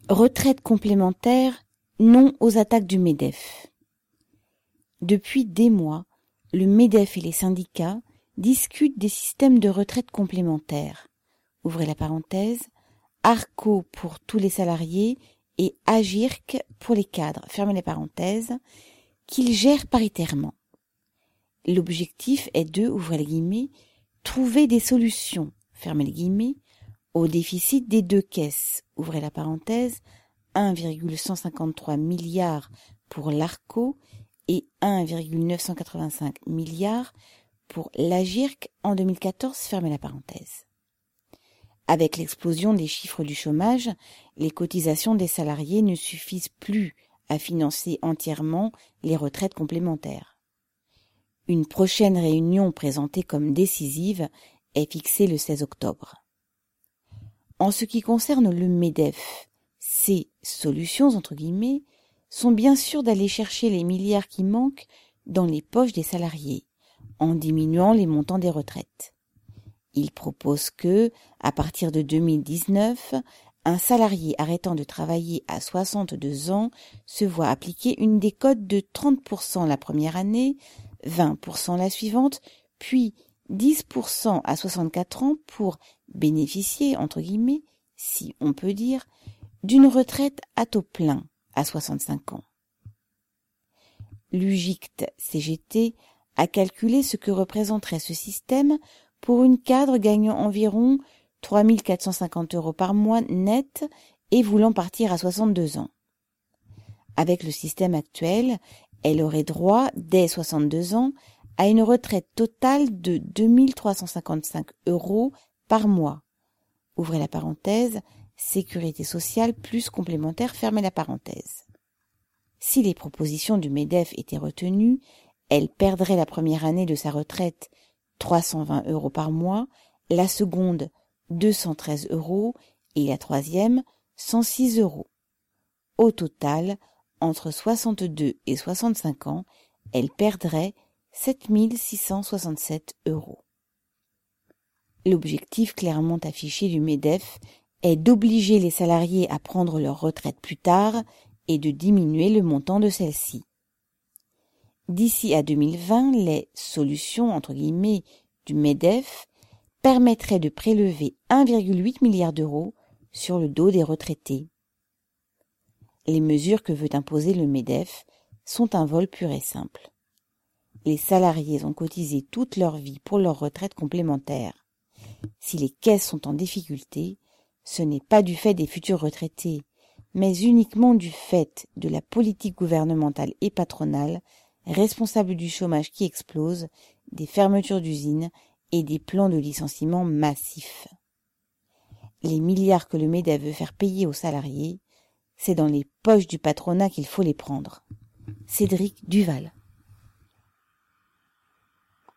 Retraite complémentaire, non aux attaques du MEDEF. Depuis des mois, le MEDEF et les syndicats discutent des systèmes de retraite complémentaire. Ouvrez la parenthèse, ARCO pour tous les salariés et AGIRC pour les cadres, fermez les parenthèses, qu'ils gèrent paritairement. L'objectif est de, ouvrez les guillemets, trouver des solutions, fermez les guillemets, au déficit des deux caisses, ouvrez la parenthèse, 1,153 milliards pour l'ARCO et 1,985 milliards pour l'AGIRC en 2014, fermez la parenthèse. Avec l'explosion des chiffres du chômage, les cotisations des salariés ne suffisent plus à financer entièrement les retraites complémentaires. Une prochaine réunion présentée comme décisive est fixée le 16 octobre. En ce qui concerne le MEDEF, ces « solutions » entre guillemets sont bien sûr d'aller chercher les milliards qui manquent dans les poches des salariés, en diminuant les montants des retraites. Il propose que, à partir de 2019, un salarié arrêtant de travailler à 62 ans se voit appliquer une décote de 30% la première année, 20% la suivante, puis 10% à 64 ans pour bénéficier, entre guillemets, si on peut dire, d'une retraite à taux plein à 65 ans. L'UGICT-CGT a calculé ce que représenterait ce système pour une cadre gagnant environ 3 450 € par mois net et voulant partir à 62 ans. Avec le système actuel, elle aurait droit, dès 62 ans, à une retraite totale de 2 355 € par mois. Ouvrez la parenthèse, sécurité sociale plus complémentaire, fermez la parenthèse. Si les propositions du MEDEF étaient retenues, elle perdrait la première année de sa retraite 320 € par mois, la seconde 213 € et la troisième 106 €. Au total, entre 62 et 65 ans, elle perdrait 7 667 €. L'objectif clairement affiché du MEDEF est d'obliger les salariés à prendre leur retraite plus tard et de diminuer le montant de celle-ci. D'ici à 2020, les « solutions » entre guillemets du MEDEF permettraient de prélever 1,8 milliard d'euros sur le dos des retraités. Les mesures que veut imposer le MEDEF sont un vol pur et simple. Les salariés ont cotisé toute leur vie pour leur retraite complémentaire. Si les caisses sont en difficulté, ce n'est pas du fait des futurs retraités, mais uniquement du fait de la politique gouvernementale et patronale responsable du chômage qui explose, des fermetures d'usines et des plans de licenciement massifs. Les milliards que le MEDEF veut faire payer aux salariés, c'est dans les poches du patronat qu'il faut les prendre. Cédric Duval.